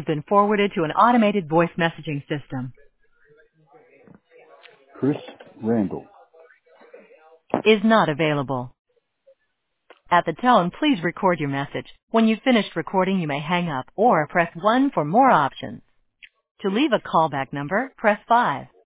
been forwarded to an automated voice messaging system. Chris Randall. Is not available. At the tone, please record your message. When you've finished recording, you may hang up or press 1 for more options. To leave a callback number, press 5.